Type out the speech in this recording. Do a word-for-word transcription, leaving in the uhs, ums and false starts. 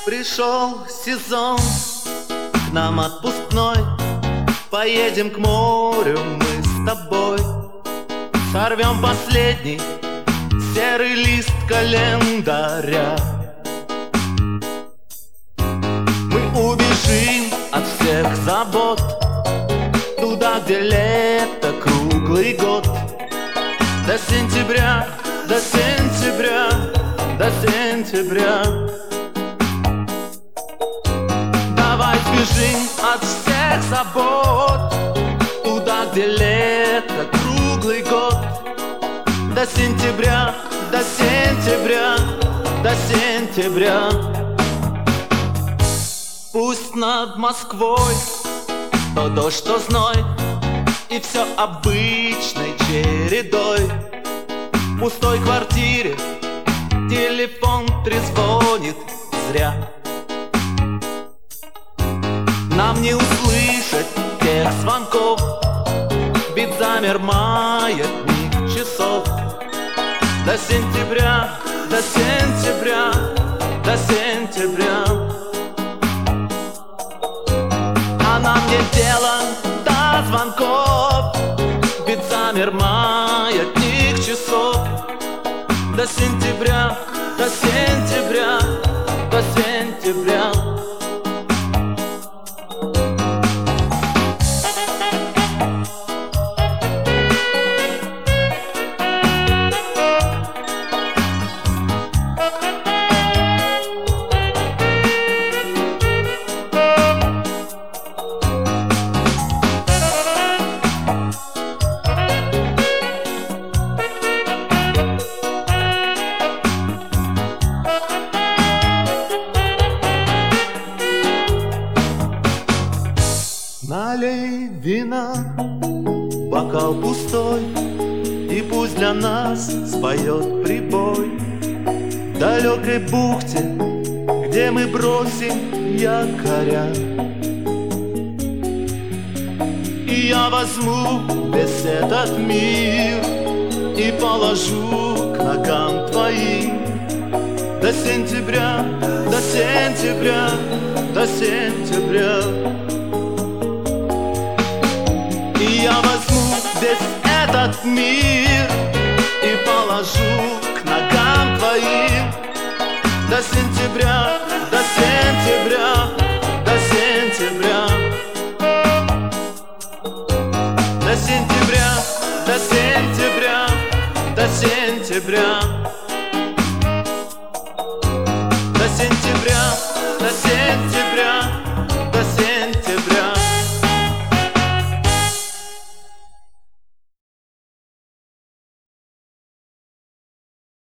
Пришел сезон, к нам отпускной. Поедем к морю мы с тобой. Сорвем последний серый лист календаря. Мы убежим от всех забот туда, где лето круглый год. До сентября, до сентября, до сентября. Давай сбежим от всех забот туда, где лето круглый год. До сентября, до сентября, до сентября. Пусть над Москвой то дождь, то зной, и все обычной чередой. В пустой квартире телефон трезвонит зря. Нам не услышать тех звонков, ведь замер маятник часов. До сентября, до сентября, до сентября. А нам нет дела до звонков, ведь замер маятник часов. До сентября, до сентября, до сентября. Налей вина, бокал пустой, и пусть для нас споет прибой. В далекой бухте, где мы бросим якоря. И я возьму весь этот мир и положу к ногам твоим. До сентября, до сентября, до сентября. И я возьму весь этот мир и положу к ногам твоим. До сентября, до сентября, до сентября. До сентября, до сентября, до сентября. До сентября.